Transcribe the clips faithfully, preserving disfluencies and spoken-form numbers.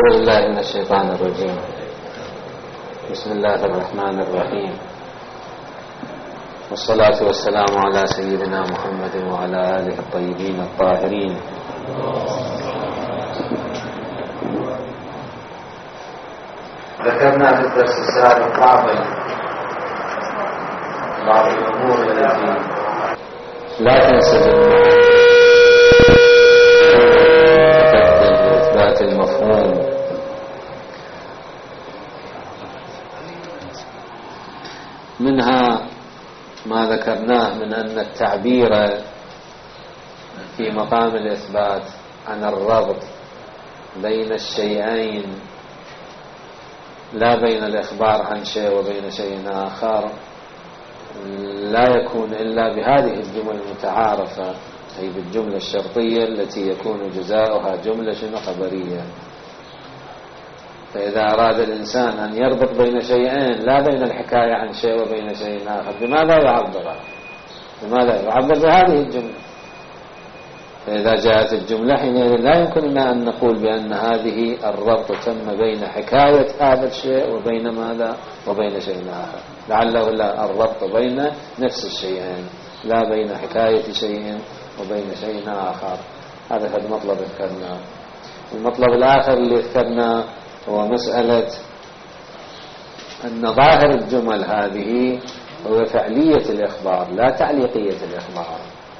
أعوذ بالله من الشيطان الرجيم. بسم الله الرحمن الرحيم، والصلاة والسلام على سيدنا محمد وعلى آله الطيبين الطاهرين. ذكرنا في الدرس السابق بعض بعض الأمور التي لا تنسجم إثبات المفهوم، منها ما ذكرناه من أن التعبير في مقام الإثبات عن الربط بين الشيئين لا بين الإخبار عن شيء وبين شيء آخر لا يكون إلا بهذه الجمل المتعارفة، أي بالجملة الشرطية التي يكون جزاؤها جملة شنو خبرية. فإذا أراد الإنسان أن يربط بين شيئين لا بين الحكاية عن شيء وبين شيء آخر، بماذا يعبر؟ بماذا يعبر؟ بهذه الجملة. فإذا جاءت الجملة حينئذ لا يمكننا أن نقول بأن هذه الربط تم بين حكاية هذا الشيء وبين ماذا؟ وبين شيء آخر، لعله لا الربط بين نفس الشيئين لا بين حكاية شيء وبين شيء آخر. هذا هذا مطلب ذكرناه. المطلب الآخر اللي ذكرناه هو مسألة أن ظاهر الجمل هذه هو فعلية الإخبار لا تعليقية الإخبار.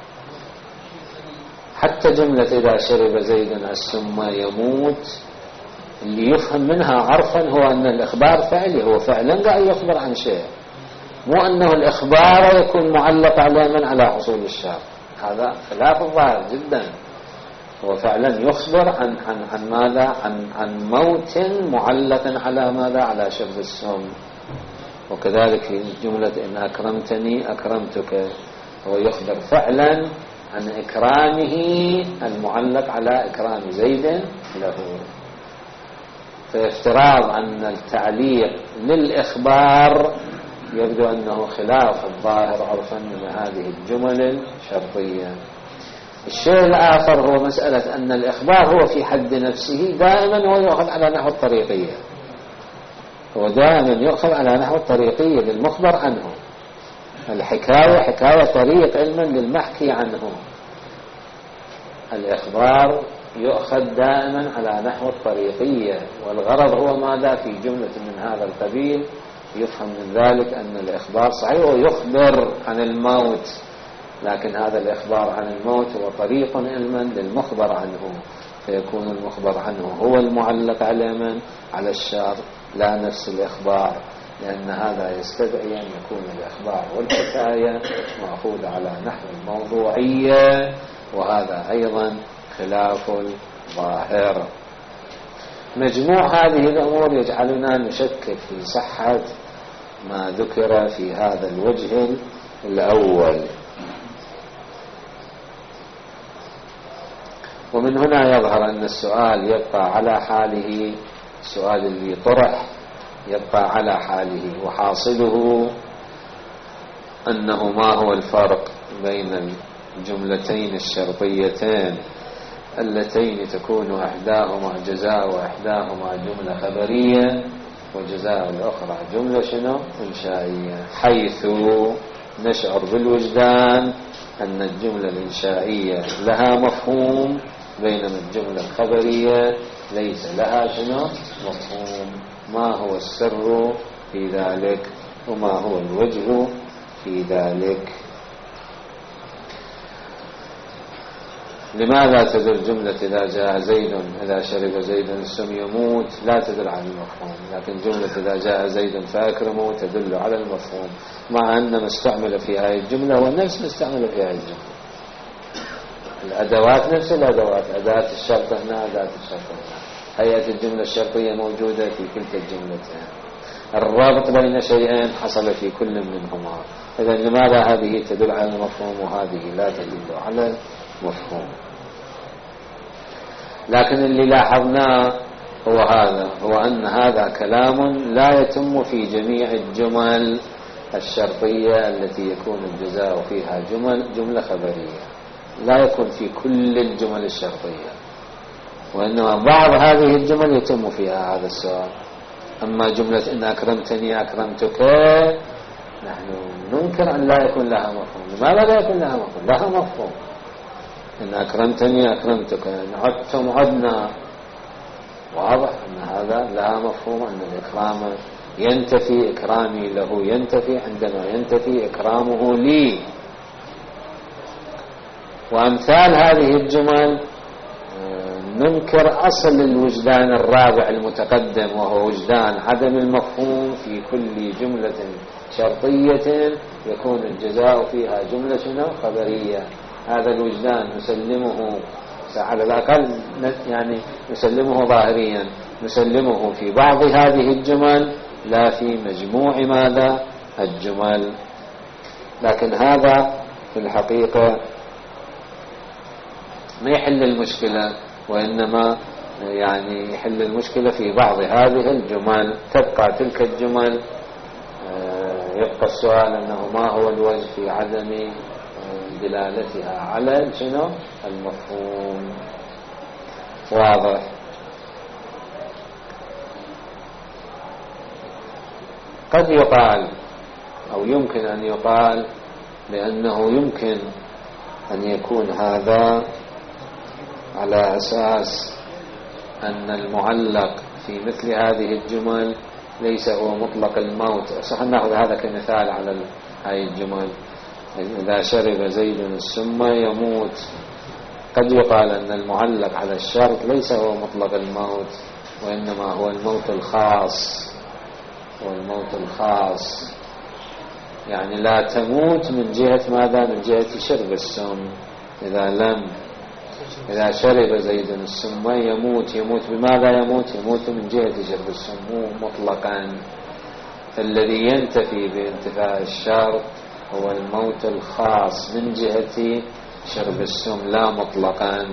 حتى جملة إذا شرب زيد السم يموت اللي يفهم منها عرفا هو أن الإخبار فعلي، هو فعلا قاعد يخبر عن شيء، مو أنه الإخبار يكون معلق على من على حصول الشر. هذا خلاف الظاهر جدا. هو فعلا يخبر عن عن عن ماذا؟ عن عن موت معلق على ماذا؟ على شرب السم. وكذلك في جملة إن أكرمتني أكرمتك، هو يخبر فعلا عن إكرامه المعلق على إكرام زيد له. فافتراض أن التعليق للإخبار يبدو أنه خلاف الظاهر عرفا من هذه الجمل الشرطية. الشيء الآخر هو مسألة أن الإخبار هو في حد نفسه دائما هو يؤخذ على نحو الطريقية، هو دائما يؤخذ على نحو الطريقية للمخبر عنه. الحكاية حكاية طريق علما للمحكي عنه. الإخبار يؤخذ دائما على نحو الطريقية، والغرض هو ماذا؟ في جملة من هذا القبيل يفهم من ذلك أن الإخبار صحيح هو يخبر عن الموت، لكن هذا الإخبار عن الموت هو طريق علما للمخبر عنه، فيكون المخبر عنه هو المعلق على من؟ على الشر، لا نفس الإخبار، لأن هذا يستدعي أن يكون الإخبار والحكاية مأخوذ على نحو الموضوعية، وهذا أيضا خلاف الظاهر. مجموع هذه الأمور يجعلنا نشكك في صحة ما ذكر في هذا الوجه الأول. ومن هنا يظهر أن السؤال يبقى على حاله، السؤال اللي طرح يبقى على حاله، وحاصله أنه ما هو الفرق بين الجملتين الشرطيتين اللتين تكون إحداهما جزاء وإحداهما جملة خبرية، وجزاء الأخرى جملة شنو؟ إنشائية، حيث نشعر بالوجدان أن الجملة الإنشائية لها مفهوم بينما الجملة الخبرية ليس لها شنو؟ مفهوم. ما هو السر في ذلك وما هو الوجه في ذلك؟ لماذا تدل جملة إذا جاء زيد إذا شرب زيد السم يموت لا تدل على المفهوم، لكن جملة إذا جاء زيد فأكرمه تدل على المفهوم، مع أن ما استعمل في هذه الجملة هو نفس ما استعمل في هذه الجملة. الأدوات نفس الأدوات، أداة الشرط هنا أداة الشرط هنا، هيئة الجملة الشرطية موجودة في كلتا الجملتين، الرابط بين شيئين حصل في كل منهما. إذا لماذا هذه تدل على المفهوم وهذه لا تدل على المفهوم؟ لكن اللي لاحظناه هو هذا، هو أن هذا كلام لا يتم في جميع الجمل الشرطية التي يكون الجزاء فيها جمل جملة خبرية، لا يكون في كل الجمل الشرطية. وإنما بعض هذه الجمل يتم فيها هذا السؤال. أما جملة إن أكرمتني أكرمتك نحن ننكر أن لا يكون لها مفهوم. لماذا لا يكون لها مفهوم؟ لها مفهوم. إن أكرمتني أكرمتك، إن عدتم عدنا، واضح أن هذا لها مفهوم، أن الإكرام ينتفي، إكرامي له ينتفي عندما ينتفي إكرامه لي. وأمثال هذه الجمل ننكر أصل الوجدان الرابع المتقدم، وهو وجدان عدم المفهوم في كل جملة شرطية يكون الجزاء فيها جملة خبرية. هذا الوجدان نسلمه على الأقل، يعني نسلمه ظاهريا، نسلمه في بعض هذه الجمل لا في مجموع ماذا الجمل. لكن هذا في الحقيقة ما يحل المشكلة، وإنما يعني يحل المشكلة في بعض هذه الجمل. تبقى تلك الجمل يبقى السؤال أنه ما هو الوجه في عدم دلالتها على شنو المفهوم. واضح. قد يقال أو يمكن أن يقال بأنه يمكن أن يكون هذا على أساس أن المعلق في مثل هذه الجمل ليس هو مطلق الموت. صح نأخذ هذا كمثال على هذه الجمل. إذا شرب زيد السم يموت. قد يقال أن المعلق على الشرط ليس هو مطلق الموت، وإنما هو الموت الخاص. والموت الخاص يعني لا تموت من جهة ماذا؟ من جهة شرب السم. إذا لم إذا شرب زيد السم يموت. يموت بماذا يموت؟ يموت من جهة شرب السم مطلقا. فالذي ينتفي بانتفاء الشرط هو الموت الخاص من جهة شرب السم لا مطلقا.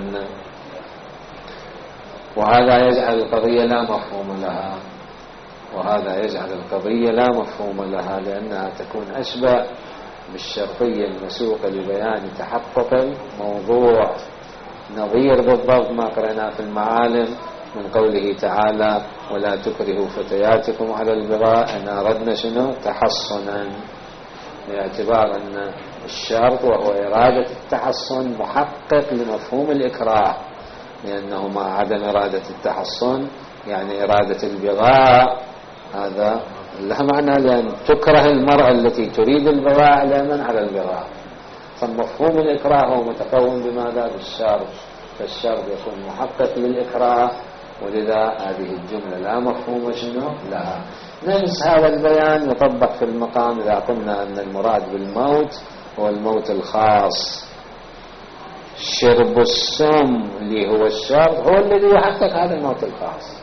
وهذا يجعل القضية لا مفهوم لها وهذا يجعل القضية لا مفهوم لها لأنها تكون أشبه بالشرطية المسوقة لبيان تحقق الموضوع، نظير بالضبط ما قرأنا في المعالم من قوله تعالى ولا تكرهوا فتياتكم على البغاء إن أردنا شنو تحصنا، باعتبار أن الشرط وهو إرادة التحصن محقق لمفهوم الإكراه، لأنه مع عدم إرادة التحصن يعني إرادة البغاء هذا لها معنى، لأن تكره المرأة التي تريد البغاء على من على البغاء. فمفهوم الإكراه هو متكون بماذا؟ بالشرط. فالشرط يكون محقق للإكراه، ولذا هذه الجملة لا مفهوم شنو لها. نفس هذا البيان يطبق في المقام إذا قلنا أن المراد بالموت هو الموت الخاص. شرب السم اللي هو الشرط هو الذي يحقق هذا الموت الخاص،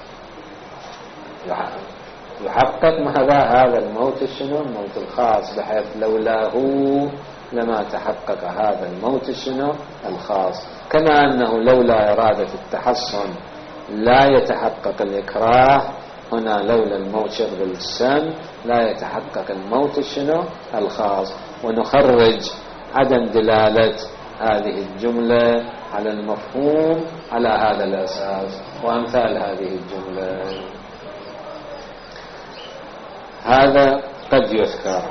يحقق ماذا؟ هذا الموت شنو الموت الخاص، بحيث لولاه لما تحقق هذا الموت شنو الخاص. كما أنه لولا إرادة التحصن لا يتحقق الإكراه، هنا لولا الموت شرب السم لا يتحقق الموت شنو الخاص. ونخرج عدم دلالة هذه الجملة على المفهوم على هذا الأساس. وأمثال هذه الجملة هذا قد يذكر.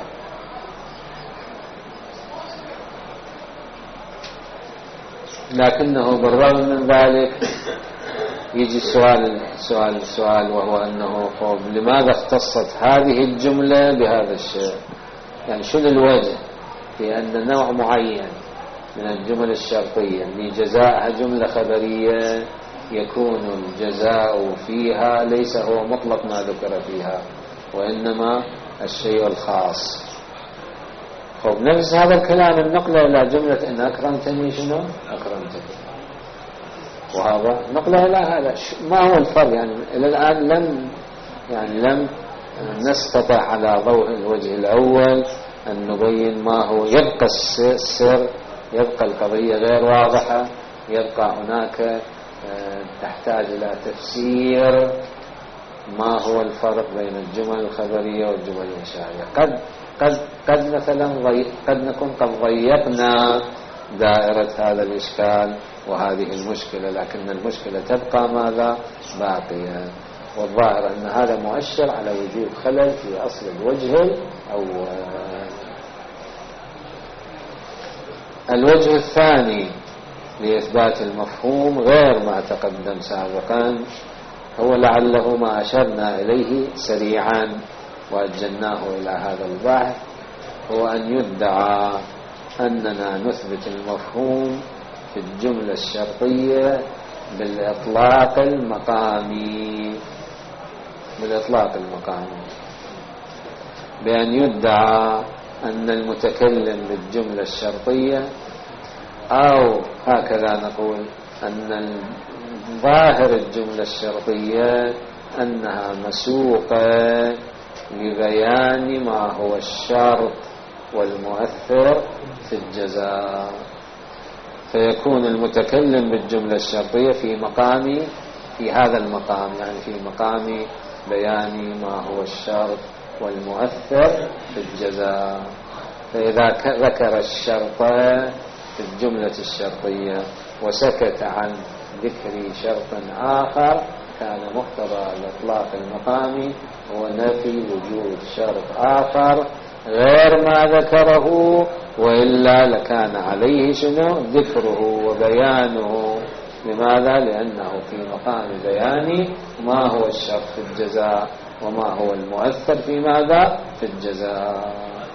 لكنه بالرغم من ذلك يجي السؤال سؤال السؤال وهو أنه لماذا اختصت هذه الجملة بهذا الشيء؟ يعني شنو الوجه في أن نوع معين من الجمل الشرطية لجزاءها جملة خبرية يكون الجزاء فيها ليس هو مطلق ما ذكر فيها، وإنما الشيء الخاص. خب نفس هذا الكلام النقلة إلى جملة إن أكرمتني شنو أكرمتك، وهذا نقلة إلى هذا. ما هو الفرق؟ يعني إلى الآن لم يعني لم نستطع على ضوء الوجه الأول أن نبين ما هو. يبقى السر، يبقى القضية غير واضحة، يبقى هناك تحتاج إلى تفسير ما هو الفرق بين الجمل الخبرية والجمل الإنشائية. قد قد قد مثلا قد نكون قد ضيقنا دائرة هذا الإشكال وهذه المشكلة، لكن المشكلة تبقى ماذا؟ باقية. والظاهر أن هذا مؤشر على وجود خلل في أصل الوجه الأول. الوجه الثاني لإثبات المفهوم غير ما تقدم سابقا، هو لعله ما أشرنا إليه سريعا وأجلناه إلى هذا البحث، هو أن يدعى أننا نثبت المفهوم في الجملة الشرطية بالإطلاق المقامي، بالإطلاق المقامي، بأن يدعى أن المتكلم بالجملة الشرطية، أو هكذا نقول أن ظاهر الجملة الشرطية أنها مسوقة لبيان ما هو الشرط والمؤثر في الجزاء، فيكون المتكلم بالجملة الشرطية في مقام في هذا المقام، يعني في مقام بيان ما هو الشرط والمؤثر في الجزاء. فإذا ذكر الشرط في الجملة الشرطية وسكت عن ذكر شرط آخر، كان مقتضى الإطلاق المقامي هو نفي وجود شرط آخر غير ما ذكره، وإلا لكان عليه شنو؟ ذكره وبيانه. لماذا؟ لأنه في مقام بيان ما هو الشرط في الجزاء وما هو المؤثر في ماذا؟ في الجزاء.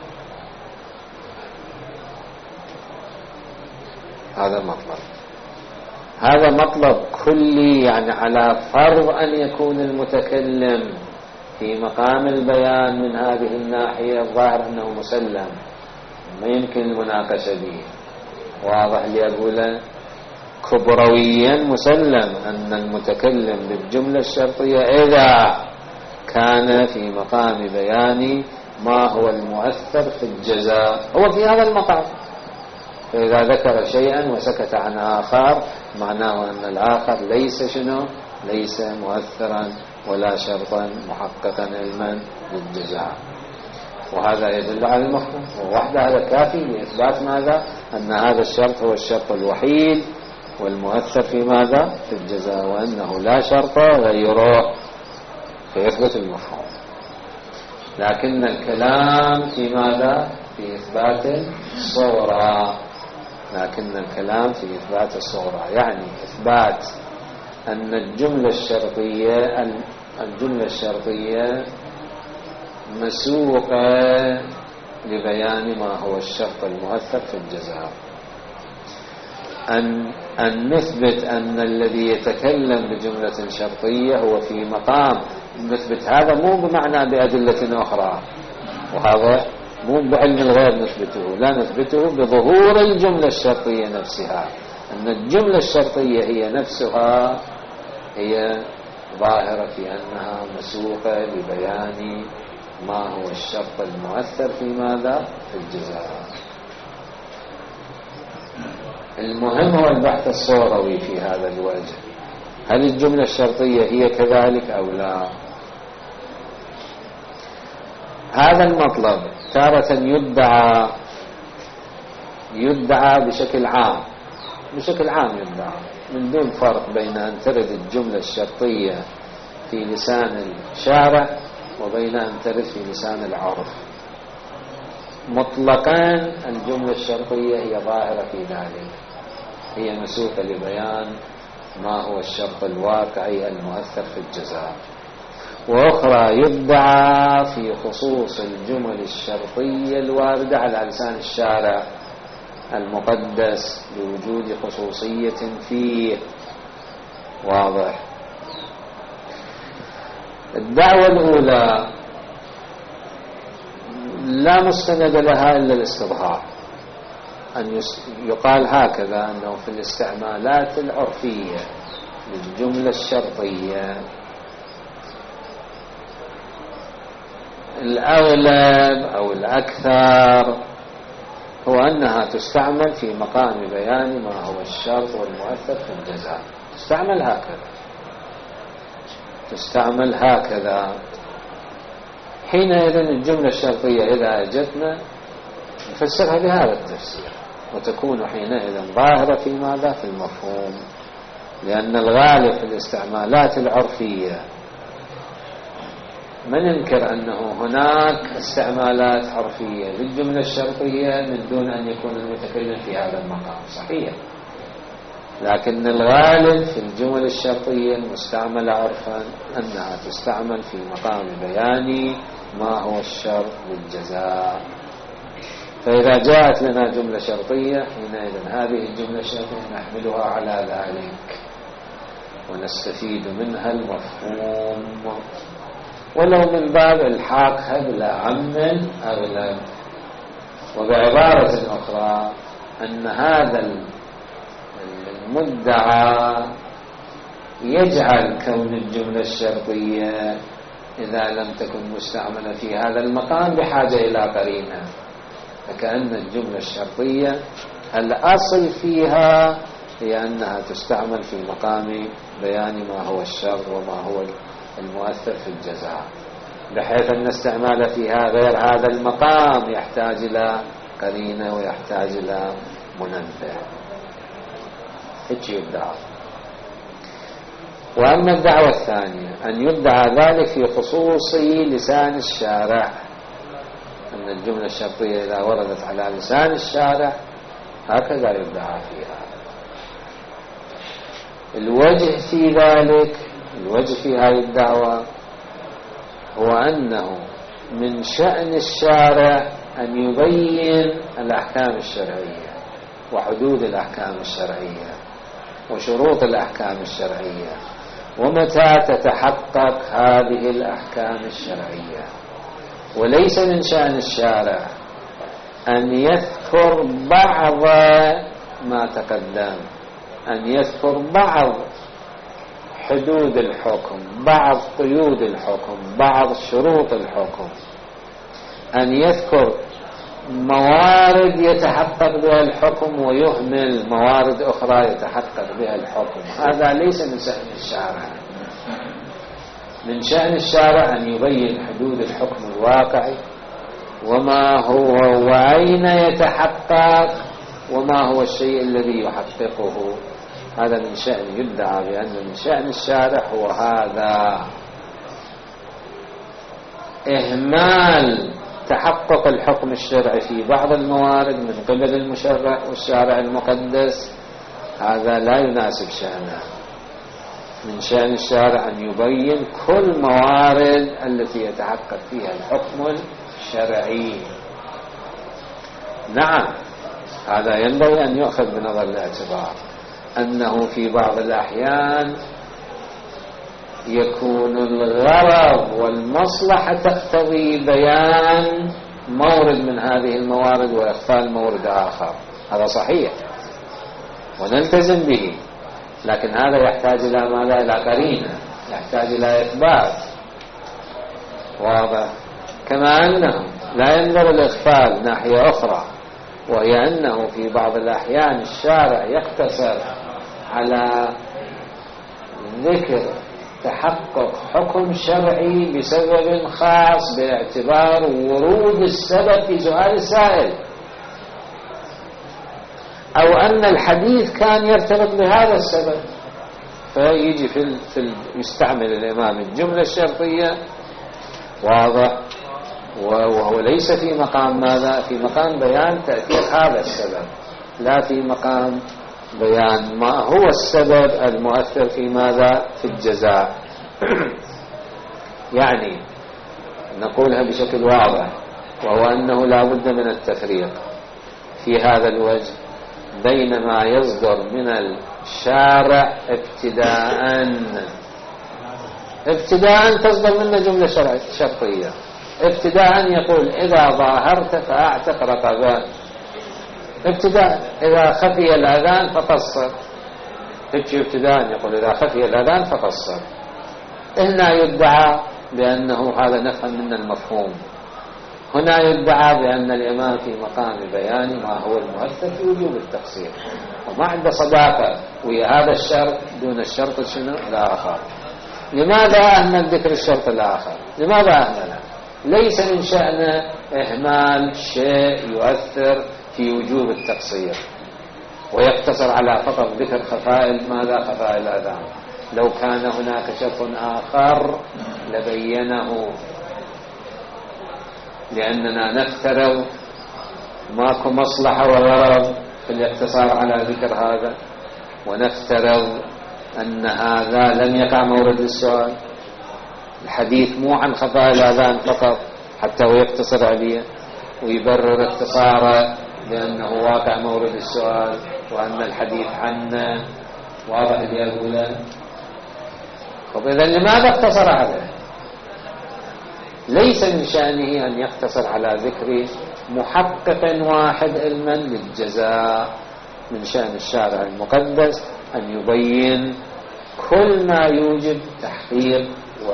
هذا مطلب، هذا مطلب كلي، يعني على فرض أن يكون المتكلم في مقام البيان من هذه الناحية، الظاهر أنه مسلم ما يمكن المناقشة به. واضح لي أقوله؟ كبرويا مسلم أن المتكلم بالجملة الشرطية إذا كان في مقام بيان ما هو المؤثر في الجزاء هو في هذا المقام، فإذا ذكر شيئا وسكت عن آخر معناه أن الآخر ليس شنو؟ ليس مؤثرا ولا شرطا محققا علما للجزاء. وهذا يدل على المفهوم، ووحده هذا كافي لإثبات ماذا؟ أن هذا الشرط هو الشرط الوحيد والمؤثر في ماذا؟ في الجزاء، وأنه لا شرط غيره، فيثبت المفهوم. لكن الكلام في ماذا؟ في إثبات الصورة، لكن الكلام في إثبات الصورة، يعني إثبات أن الجملة الشرطية الجملة الشرطية مسوقة لبيان ما هو الشرط المؤثر في الجزاء. أن أن نثبت أن الذي يتكلم بجملة شرطية هو في مقام، نثبت هذا مو بمعنى بأدلة أخرى، وهذا مو بعلم الغير نثبته، لا نثبته بظهور الجملة الشرطية نفسها، أن الجملة الشرطية هي نفسها هي ظاهرة في أنها مسوقة لبيان ما هو الشرط المؤثر في ماذا؟ في الجزاء. المهم هو البحث الصوروي في هذا الوجه، هل الجملة الشرطية هي كذلك أو لا؟ هذا المطلب تارة يدعى يدعى بشكل عام، بشكل عام يدعى من دون فرق بين أن ترد الجملة الشرطية في لسان الشارع وبين أن ترد في لسان العرف. مطلقا الجملة الشرطية هي ظاهرة في ذلك، هي مسوقة لبيان ما هو الشرط الواقعي المؤثر في الجزاء. وأخرى يدعى في خصوص الجمل الشرطية الواردة على لسان الشارع المقدس بوجود خصوصية فيه. واضح؟ الدعوة الأولى لا مستند لها إلا الاستظهار، أن يقال هكذا أنه في الاستعمالات العرفية للجملة الشرطية الأغلب أو الأكثر هو أنها تستعمل في مقام بيان ما هو الشرط والمؤثر في الجزاء، تستعمل هكذا تستعمل هكذا حينئذ الجملة الشرطية إذا أجتنا نفسرها بهذا التفسير، وتكون حينئذ ظاهرة في ماذا؟ في المفهوم. لأن الغالب في الاستعمالات العرفية من ينكر أنه هناك استعمالات عرفية للجملة الشرطية من دون أن يكون المتكلم في هذا المقام، صحيح، لكن الغالب في الجمل الشرطية المستعملة عرفا أنها تستعمل في مقام بيان ما هو الشرط للجزاء. فإذا جاءت لنا جملة شرطية حينئذ هذه الجملة الشرطية نحملها على ذلك ونستفيد منها المفهوم، ولو من باب الحاقها بلا عم أغلب. وبعبارة أخرى أن هذا المدعى يجعل كون الجملة الشرطية إذا لم تكن مستعملة في هذا المقام بحاجة إلى قرينة، فكأن الجملة الشرطية الأصل فيها هي أنها تستعمل في مقام بيان ما هو الشرط وما هو المؤثر في الجزاء، بحيث أن استعمال فيها غير هذا المقام يحتاج إلى قرينة ويحتاج إلى منبه. هيك يدعى. وأما الدعوة الثانية أن يدعى ذلك في خصوص لسان الشارع، أن الجملة الشرطية إذا وردت على لسان الشارع هكذا يدعى فيها. الوجه في ذلك، الوجه في هذه الدعوة هو أنه من شأن الشارع أن يبين الأحكام الشرعية وحدود الأحكام الشرعية وشروط الأحكام الشرعية ومتى تتحقق هذه الأحكام الشرعية. وليس من شأن الشارع أن يذكر بعض ما تقدم، أن يذكر بعض حدود الحكم، بعض قيود الحكم، بعض شروط الحكم، أن يذكر موارد يتحقق بها الحكم ويهمل موارد أخرى يتحقق بها الحكم. هذا ليس من شأن الشارع. من شأن الشارع أن يبين حدود الحكم الواقعي وما هو وأين يتحقق وما هو الشيء الذي يحققه. هذا من شأن يدعى بأن من شأن الشارع هو هذا. إهمال تحقق الحكم الشرعي في بعض الموارد من قبل المشرع والشارع المقدس هذا لا يناسب شأنه. من شأن الشارع أن يبين كل موارد التي يتحقق فيها الحكم الشرعي. نعم، هذا ينبغي أن يؤخذ بنظر الاعتبار أنه في بعض الأحيان يكون الغرض والمصلحة تقتضي بيان مورد من هذه الموارد وإخفاء مورد آخر، هذا صحيح ونلتزم به، لكن هذا يحتاج إلى ماذا؟ إلى قرينة، يحتاج إلى إثبات واضح. كما أنه لا ينظر الإغفال ناحية أخرى، وهي أنه في بعض الأحيان الشارع يقتصر على ذكر تحقق حكم شرعي بسبب خاص باعتبار ورود السبب في سؤال السائل، أو أن الحديث كان يرتبط بهذا السبب، فيجي في, ال... في ال... يستعمل الإمام الجملة الشرطية واضح، وهو ليس في مقام ماذا؟ في مقام بيان تأثير هذا السبب، لا في مقام بيان ما هو السبب المؤثر في ماذا؟ في الجزاء. يعني نقولها بشكل واضح، وهو أنه لا بد من التفريق في هذا الوجه بين ما يصدر من الشارع ابتداء ابتداء تصدر منه جملة شرطية، ابتداء يقول إذا ظاهرت فأعتق رقبة، ابتداء إذا خفي الأذان فقصر، ابتداء يقول إذا خفي الأذان فقصر. هنا يدعى بأنه هذا نفهم من المفهوم، هنا يدعى بأن الإمام في مقام بيان ما هو المؤثر في وجوب التقصير، وما عنده صداقة ويا هذا الشرط دون الشرط شنو الآخر. لماذا أهمل ذكر الشرط الآخر؟ لماذا أهمله؟ ليس من شأنه إهمال شيء يؤثر في وجوب التقصير، ويقتصر على فقط ذكر خفاء ماذا خفاء الأذان. لو كان هناك شرط آخر لبينه، لأننا نفترض ماكو مصلحة وغرض في الاقتصار على ذكر هذا، ونفترض أن هذا لم يقع مورد السؤال. الحديث مو عن خفاء الأذان فقط حتى هو يقتصر عليه ويبرر اقتصاره لأنه واقع مورد السؤال وأن الحديث عنه واضح لأقوله. طب إذن لماذا اقتصر عليه؟ ليس من شأنه أن يقتصر على ذكر محقق واحد علما للجزاء. من شأن الشارع المقدس أن يبين كل ما يوجب تحقيق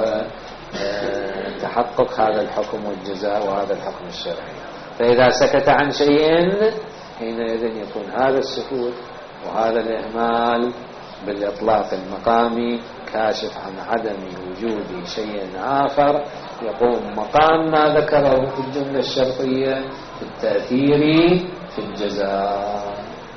وتحقق هذا الحكم والجزاء وهذا الحكم الشرعي. فإذا سكت عن شيء حينئذ يكون هذا السكوت وهذا الإهمال بالإطلاق المقامي كاشف عن عدم وجود شيء آخر يقوم مقام ما ذكره في الجملة الشرطية في التأثير في الجزاء.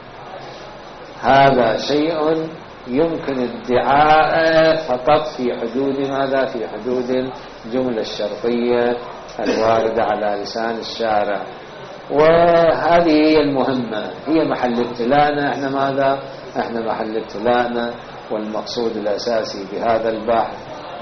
هذا شيء يمكن ادعاءه فقط في حدود ماذا؟ في حدود الجملة الشرطية الواردة على لسان الشارع. وهذه هي المهمة، هي محل ابتلاءنا. احنا ماذا؟ احنا محل ابتلاءنا والمقصود الأساسي بهذا البحث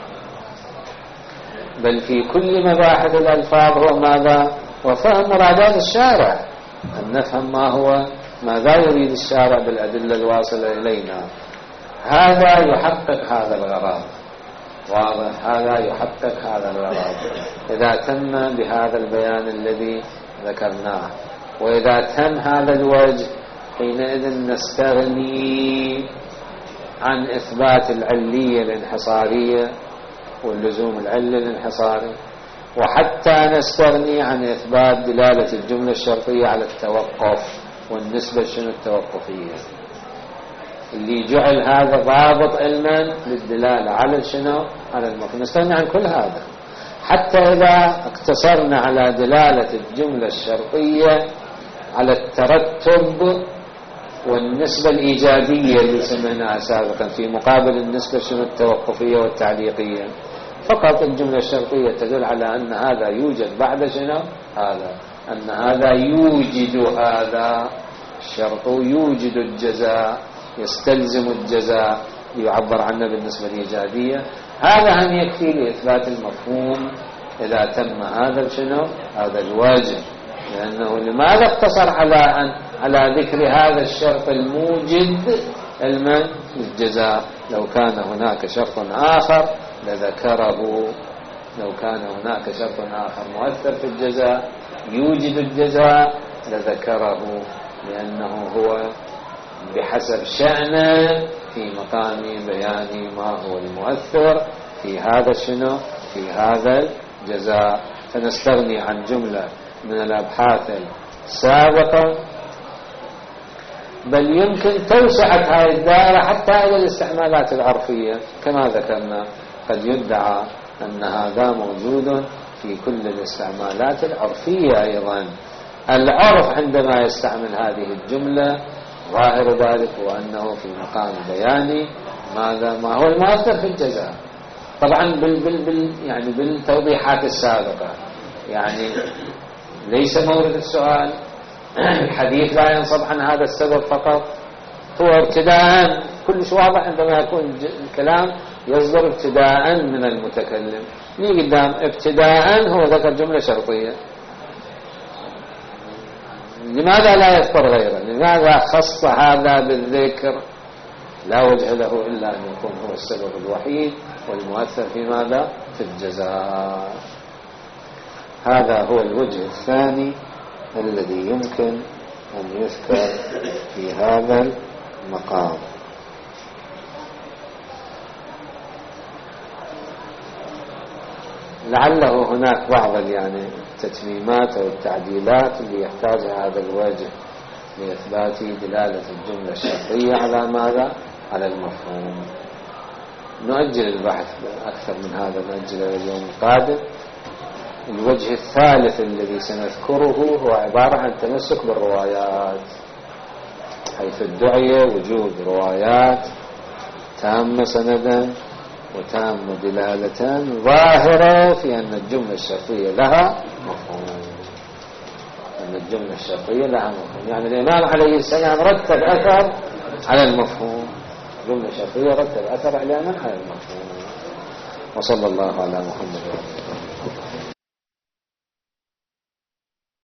بل في كل مباحث الألفاظ هو ماذا؟ وفهم مرادات الشارع، أن نفهم ما هو ماذا يريد الشارع بالأدلة الواصلة إلينا. هذا يحقق هذا الغرض، واضح؟ هذا يحقق هذا الغرض إذا تم بهذا البيان الذي ذكرناه. وإذا تم هذا الوجه حينئذ نستغني عن إثبات العلية الانحصارية واللزوم العلي الانحصاري، وحتى نستغني عن إثبات دلالة الجملة الشرطية على التوقف والنسبة شنو التوقفية اللي جعل هذا ضابط علما للدلالة على شنو على المفهوم. نستغني عن كل هذا حتى إذا اقتصرنا على دلالة الجملة الشرطية على الترتب والنسبة الإيجابية اللي سمعناها سابقا في مقابل النسبة شنو التوقفية والتعليقية. فقط الجملة الشرطية تدل على أن هذا يوجد بعد شنو هذا، أن هذا يوجد هذا الشرط يوجد الجزاء يستلزم الجزاء ليعبر عنه بالنسبة الإيجابية. هذا هم يكفي لإثبات المفهوم إذا تم هذا شنو هذا الواجب. لأنه لماذا اقتصر على أن على ذكر هذا الشرط الموجد المن للجزاء؟ لو كان هناك شرط آخر لذكره، لو كان هناك شرط آخر مؤثر في الجزاء يوجد الجزاء لذكره، لأنه هو بحسب شأنه في مقام بيان ما هو المؤثر في هذا شنو في هذا الجزاء. فنستغني عن جملة من الأبحاث السابقة، بل يمكن توسعة هذه الدائرة حتى إلى الاستعمالات العرفية. كما ذكرنا قد يدعى أن هذا موجود في كل الاستعمالات العرفية أيضا. العرف عندما يستعمل هذه الجملة ظاهر ذلك هو أنه في مقام بيان ماذا ما هو المؤثر في الجزاء. طبعا بال بال بال يعني بالتوضيحات السابقة، يعني ليس مورد السؤال الحديث لا ينصب عن هذا السبب فقط، هو ابتداء كلش واضح عندما يكون الكلام يصدر ابتداء من المتكلم. نيجي قدام ابتداء هو ذكر جملة شرطية، لماذا لا يذكر غيره؟ لماذا خص هذا بالذكر؟ لا وجه له إلا أن يكون هو السبب الوحيد والمؤثر في ماذا في الجزاء. هذا هو الوجه الثاني الذي يمكن أن يذكر في هذا المقام. لعله هناك بعض يعني التتميمات أو التعديلات اللي يحتاجها هذا الوجه لإثبات دلالة الجملة الشرطية على ماذا؟ على المفهوم. نؤجل البحث أكثر من هذا، نؤجل اليوم القادم. الوجه الثالث الذي سنذكره هو عبارة عن تمسك بالروايات. حيث ادعي وجود روايات تامة سندا وتامة دلالة ظاهرة في أن الجملة الشرطية لها مفهوم، أن الجملة الشرطية لها مفهوم. يعني الإمام عليه السلام رتب أثر على المفهوم، جملة شرطية رتب أثر على على المفهوم. وصلى الله على محمد وعلى